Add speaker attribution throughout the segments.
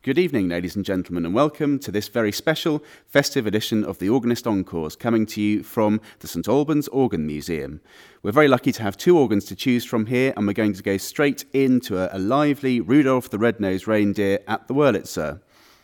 Speaker 1: Good evening, ladies and gentlemen, and welcome to this very special festive edition of the Organist Encores, coming to you from the St Albans Organ Museum. We're very lucky to have two organs to choose from here, and we're going to go straight into a lively Rudolph the Red-Nosed Reindeer at the Wurlitzer.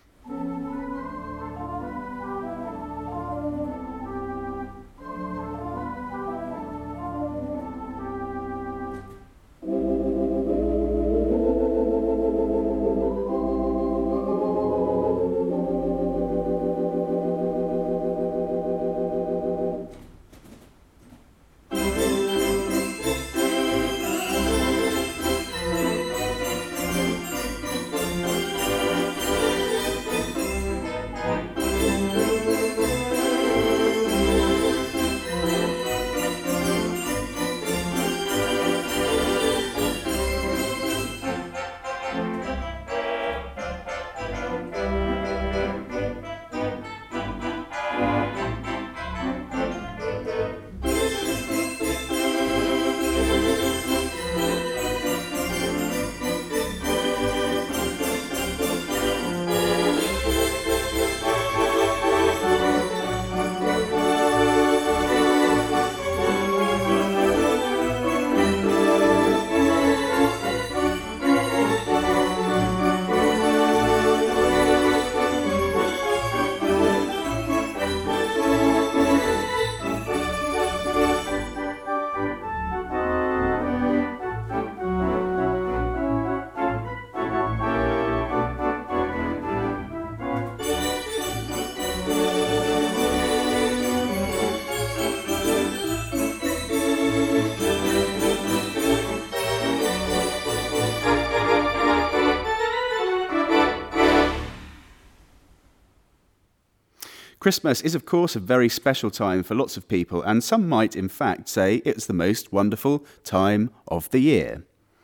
Speaker 1: Christmas is, of course, a very special time for lots of people, and some might, in fact, say it's the most wonderful time of the year.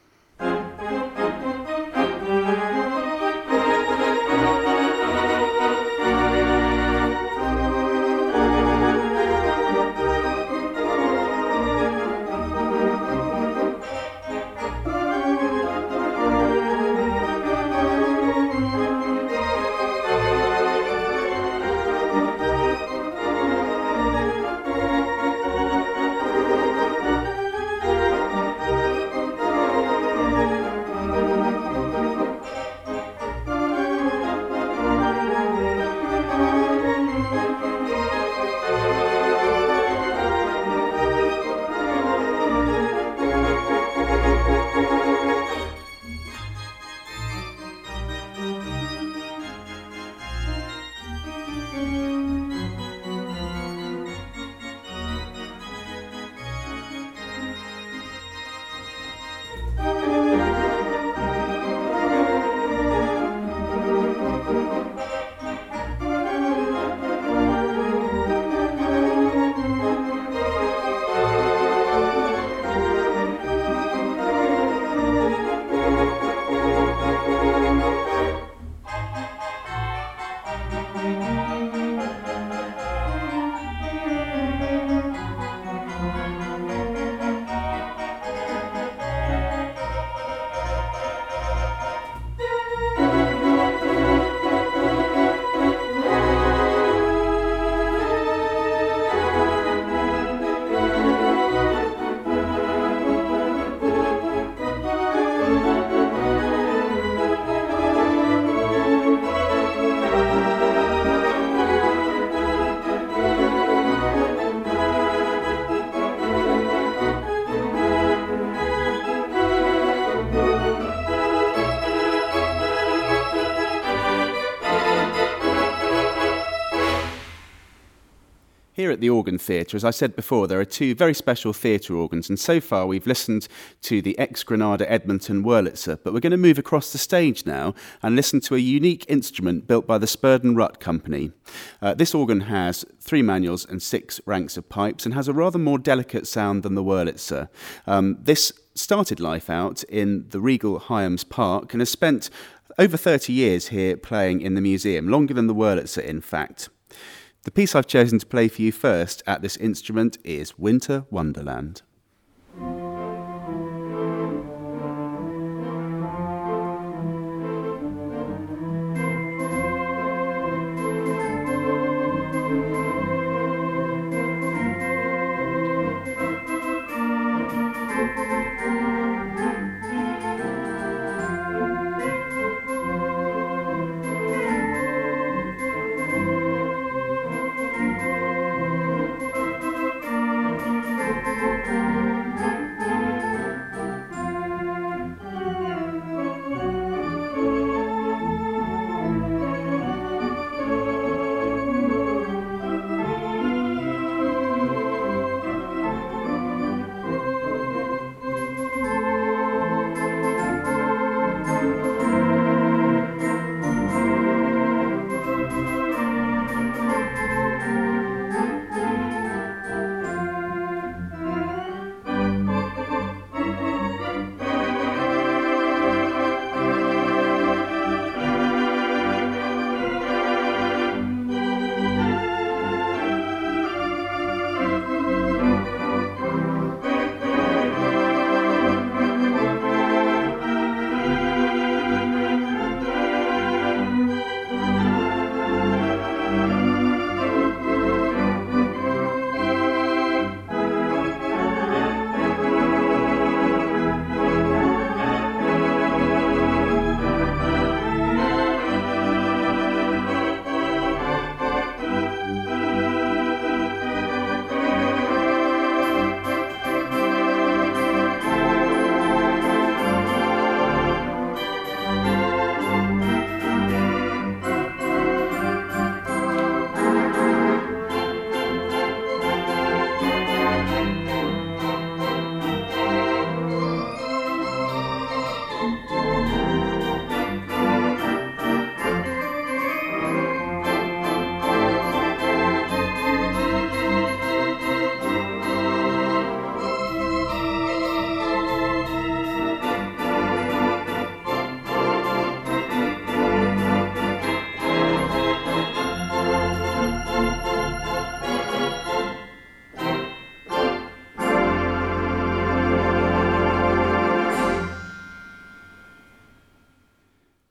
Speaker 1: Here at the Organ Theatre, as I said before, there are two very special theatre organs, and so far we've listened to the ex-Granada Edmonton Wurlitzer, but we're going to move across the stage now and listen to a unique instrument built by the Spurden Rutt Company. This organ has 3 manuals and 6 ranks of pipes and has a rather more delicate sound than the Wurlitzer. This started life out in the Regal Hyams Park and has spent over 30 years here playing in the museum, longer than the Wurlitzer in fact. The piece I've chosen to play for you first at this instrument is Winter Wonderland.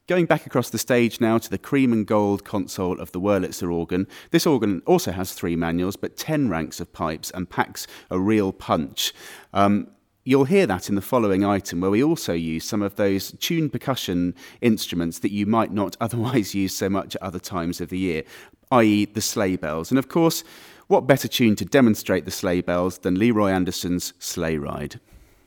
Speaker 1: Going back across the stage now to the cream and gold console of the Wurlitzer organ. This organ also has 3 manuals, but 10 ranks of pipes and packs a real punch. You'll hear that in the following item, where we also use some of those tuned percussion instruments that you might not otherwise use so much at other times of the year, i.e. the sleigh bells. And of course, what better tune to demonstrate the sleigh bells than Leroy Anderson's Sleigh Ride?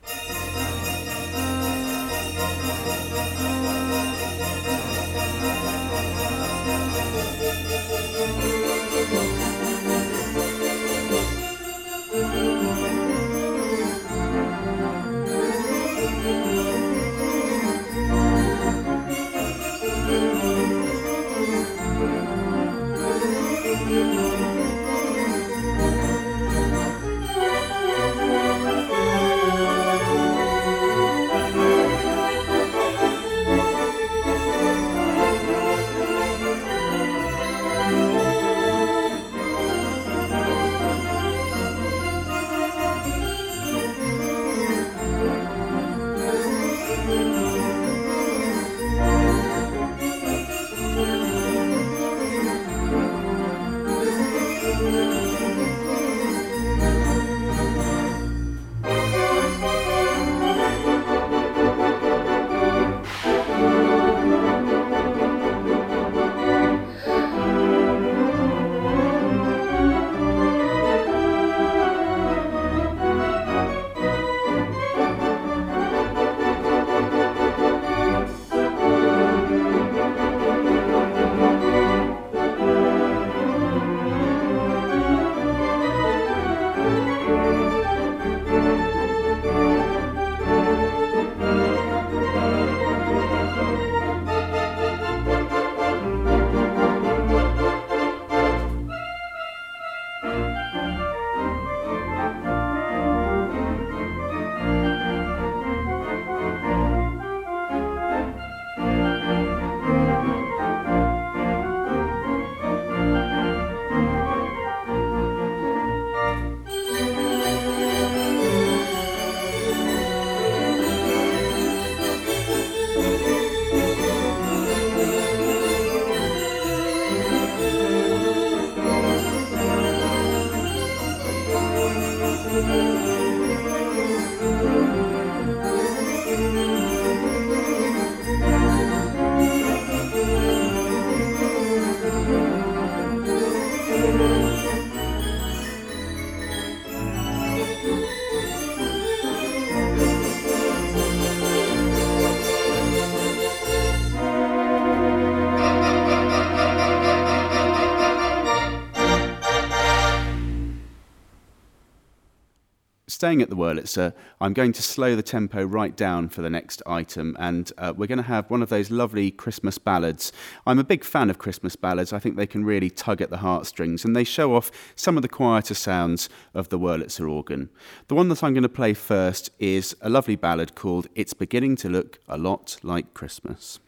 Speaker 1: Staying at the Wurlitzer, I'm going to slow the tempo right down for the next item, and we're going to have one of those lovely Christmas ballads. I'm a big fan of Christmas ballads. I think they can really tug at the heartstrings, and they show off some of the quieter sounds of the Wurlitzer organ. The one that I'm going to play first is a lovely ballad called It's Beginning to Look a Lot Like Christmas.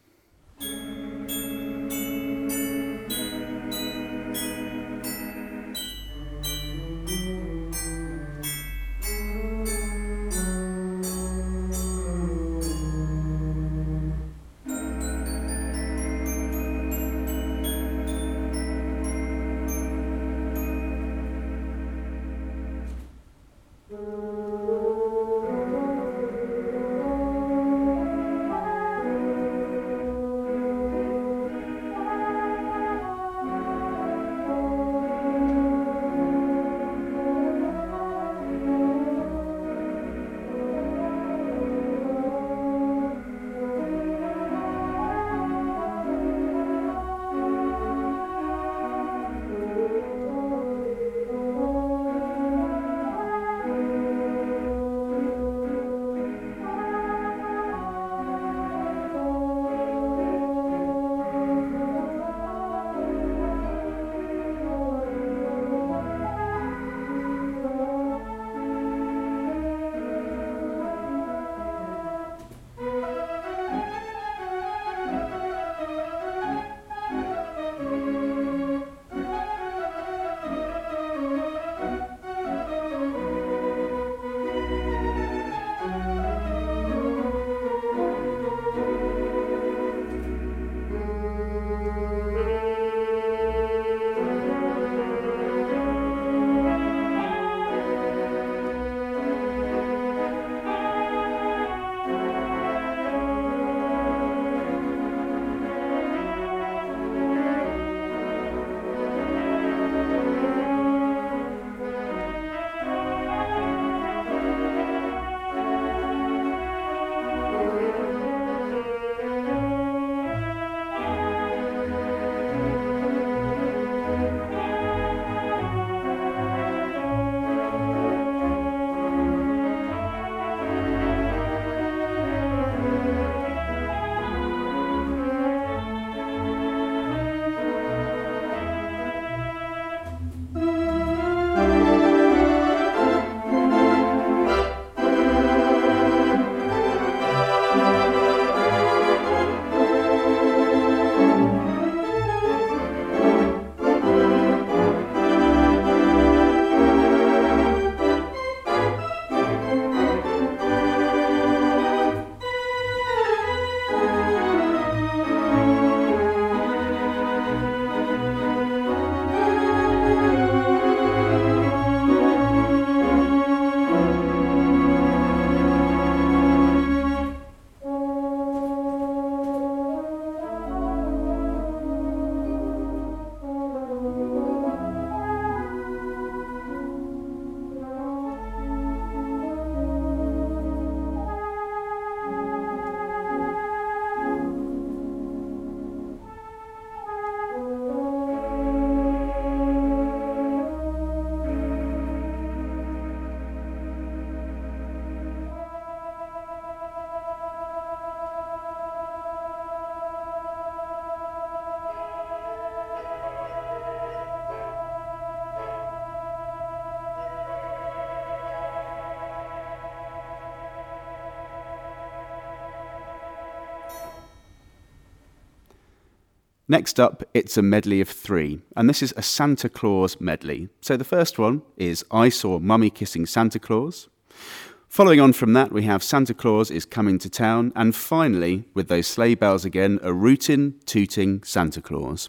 Speaker 1: Next up, it's a medley of three, and this is a Santa Claus medley. So the first one is I Saw Mummy Kissing Santa Claus. Following on from that, we have Santa Claus is Coming to Town, and finally, with those sleigh bells again, a rootin', tooting Santa Claus.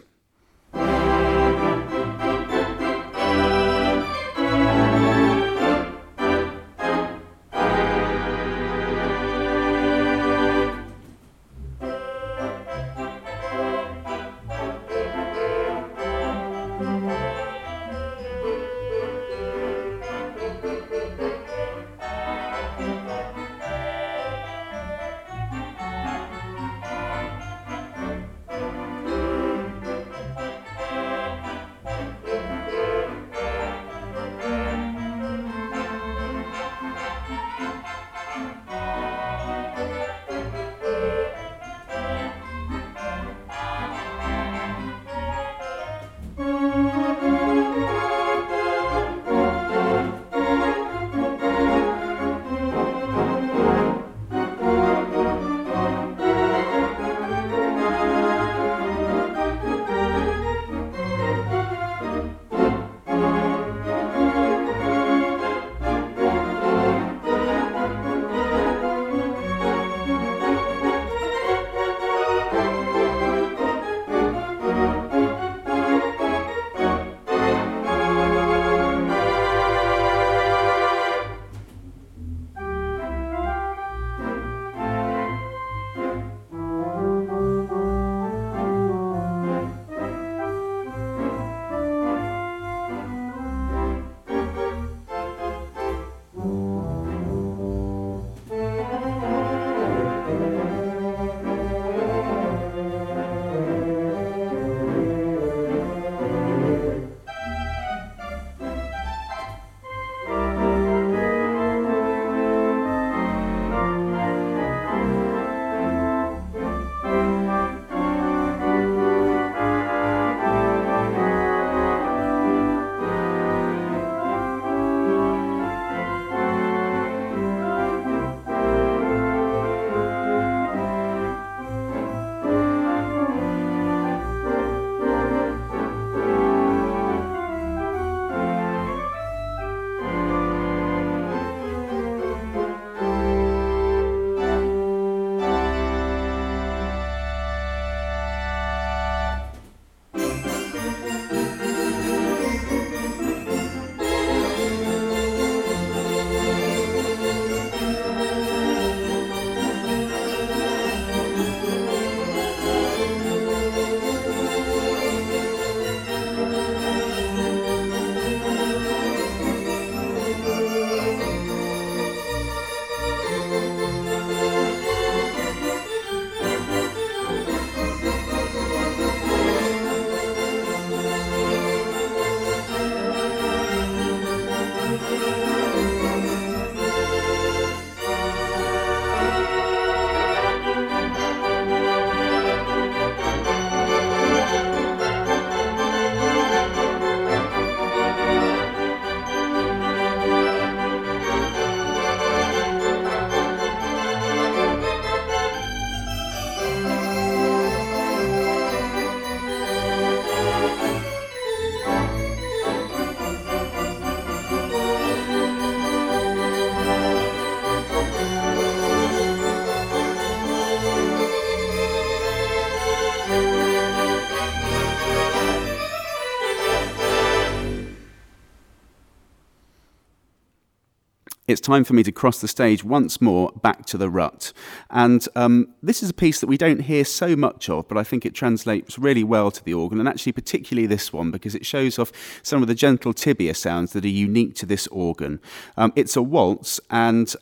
Speaker 2: it's time for me to cross the stage once more back to the rut. And this is a piece that we don't hear so much of, but I think it translates really well to the organ, and actually particularly this one, because it shows off some of the gentle tibia sounds that are unique to this organ. It's a waltz, and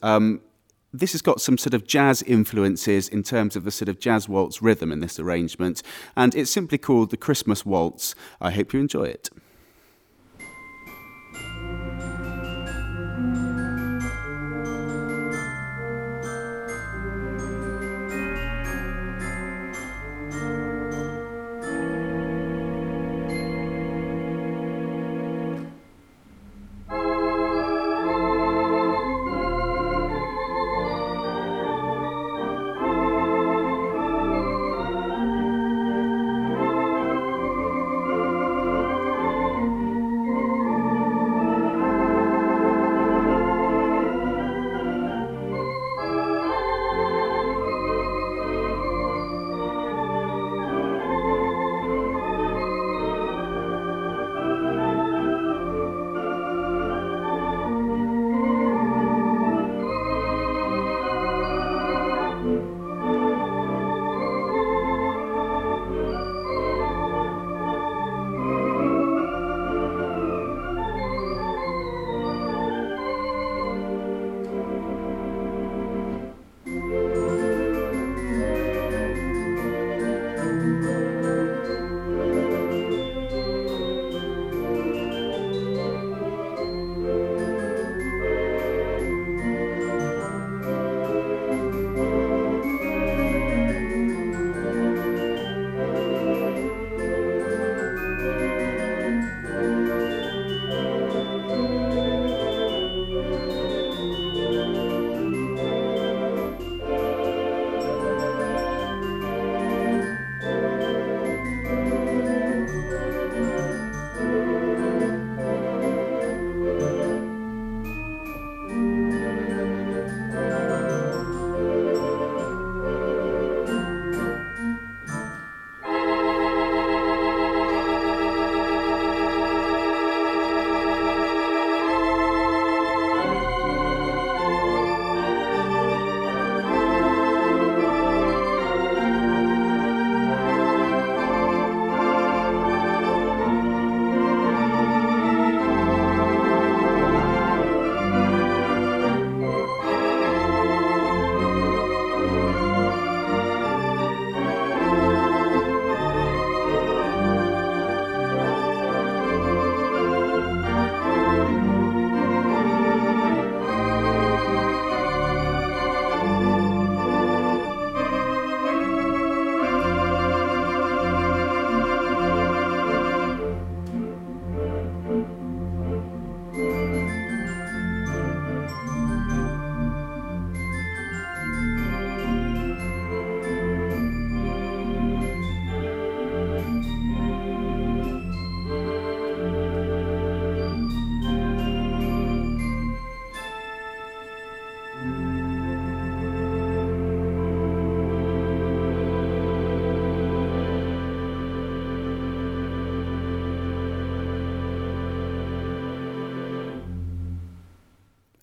Speaker 2: this has got some sort of jazz influences in terms of the sort of jazz waltz rhythm in this arrangement, and it's simply called the Christmas Waltz. I hope you enjoy it.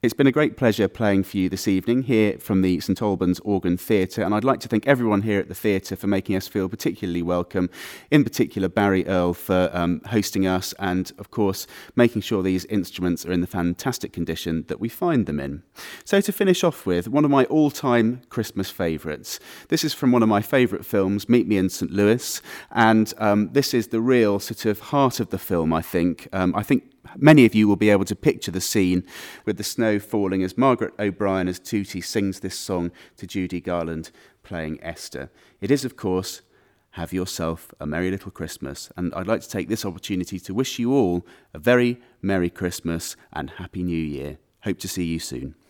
Speaker 1: It's been a great pleasure playing for you this evening here from the St Albans Organ Theatre, and I'd like to thank everyone here at the theatre for making us feel particularly welcome, in particular Barry Earle for hosting us and, of course, making sure these instruments are in the fantastic condition that we find them in. So to finish off with, one of my all-time Christmas favourites. This is from one of my favourite films, Meet Me in St Louis, and this is the real sort of heart of the film, I think. I think many of you will be able to picture the scene with the snow falling as Margaret O'Brien as Tootie sings this song to Judy Garland playing Esther. It is, of course, Have Yourself a Merry Little Christmas. And I'd like to take this opportunity to wish you all a very Merry Christmas and Happy New Year. Hope to see you soon.